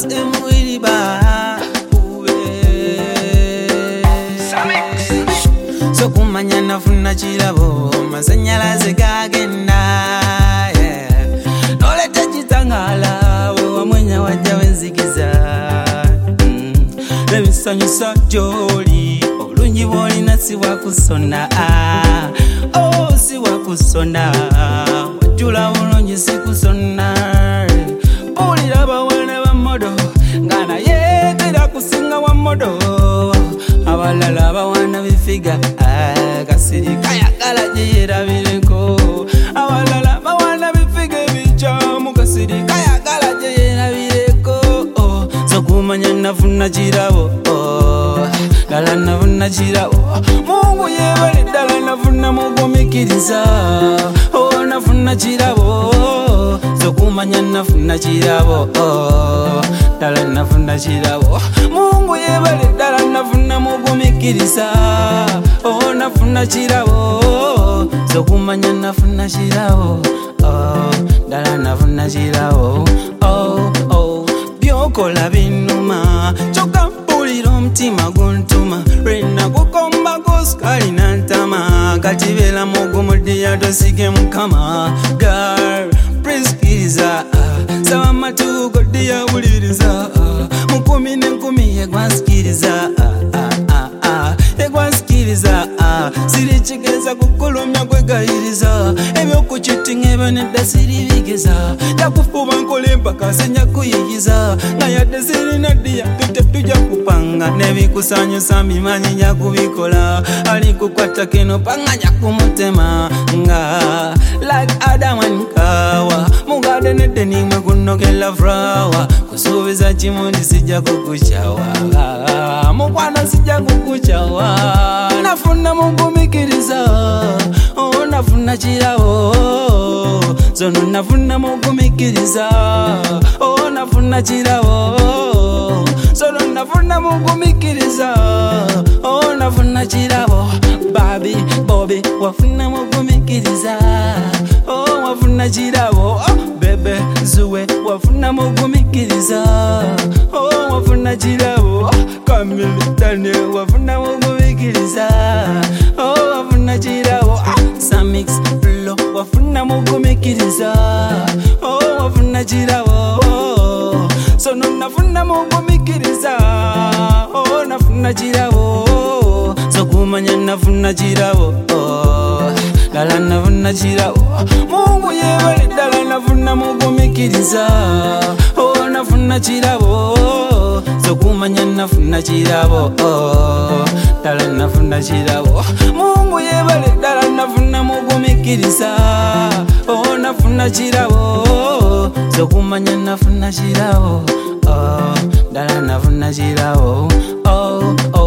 Max Emuiriba So kumanya nafuna chilabo masanyalaze gagenda noleta chitangala we wamwenya wajja wenzikiza lemisanyusa joli olungi bwolina siwakusona siwakusona wajula bulungi sikusona bulira bawana bamodo nga naye tera kusinga wamodo abalala bawana bifiga kasirika yagala gyeyerabireko abalala bawana bifiga ebicamu kasirika yagala gyeyerabireko sokumanya nafuna kirabo dala nafuna kirabo Mungu yebale dala nafuna mugumikiriza nafuna kirabo sokumanya nafuna kirabo dala nafuna kirabo Mungu yebale dala nafuna mugumikiriza nafuna kirabo sokumanya nafuna kirabo dala nafuna kirabo byokola binuma choka mpulira omutima guntuma lwena kukomba kosikali nantama katibera mugumudiya tosike mukama girl priskiriza sawa matugo diya buliriza mukumi nenkumi yegwansikiriza yegwansikiriza sirichigeza kukulumya kwegayiriza ebyokuchitinga ebyo nedda siribigeza jakufuba nkole mpaka senyakuyigiza nga yadde sirina ddiya tutetujja kupanga nebikusanyusa mbimanyi njakubikola alikukwata keno panga njakumutema nga like Adam and Kawa mugade nedde nimwe kunokela frawa kusuubiza kimundi sijja kukuchawa mukwana sijja kukuchawa nafuna mugumikiriza nafuna kirabo zono nafuna mugumikiriza nafuna kirabo zono nafuna mugumikiriza nafuna kirabo babi bobi wafuna mugumikiriza wafuna kirabo bebe zuwe wafuna mugumikiriza wafuna kirabo Kamili Daniel wafuna mugumikiriza wafuna kirabo Samix Lo wafuna mugumikiriza wafuna kirabo sono nafuna mugumikiriza nafuna kirabo sokumanya nafuna kirabo dala nafuna kirabo Mungu yebale dala nafuna mugumikiriza nafuna kirabo sokumanya nafuna kirabo dala nafuna kirabo Mungu yebale dala nafuna mugumikiriza nafuna kirabo sokumanya nafuna kirabo dala nafuna kirabo